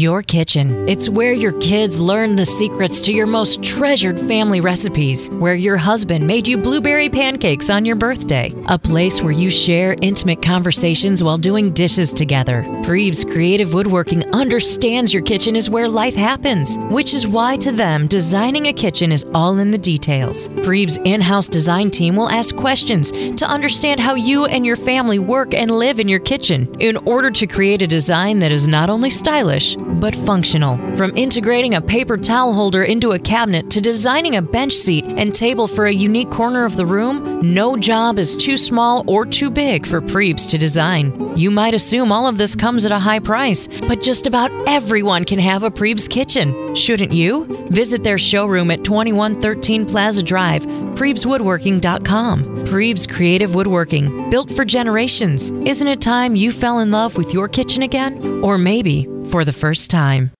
Your kitchen. It's where your kids learn the secrets to your most treasured family recipes, where your husband made you blueberry pancakes on your birthday, a place where you share intimate conversations while doing dishes together. Preeb's Creative Woodworking understands your kitchen is where life happens, which is why to them, designing a kitchen is all in the details. Preeb's in-house design team will ask questions to understand how you and your family work and live in your kitchen in order to create a design that is not only stylish, but functional. From integrating a paper towel holder into a cabinet to designing a bench seat and table for a unique corner of the room, no job is too small or too big for Preeb's to design. You might assume all of this comes at a high price, but just about everyone can have a Preeb's kitchen. Shouldn't you? Visit their showroom at 2113 Plaza Drive, PreebsWoodworking.com. Preeb's Creative Woodworking, built for generations. Isn't it time you fell in love with your kitchen again? Or maybe for the first time.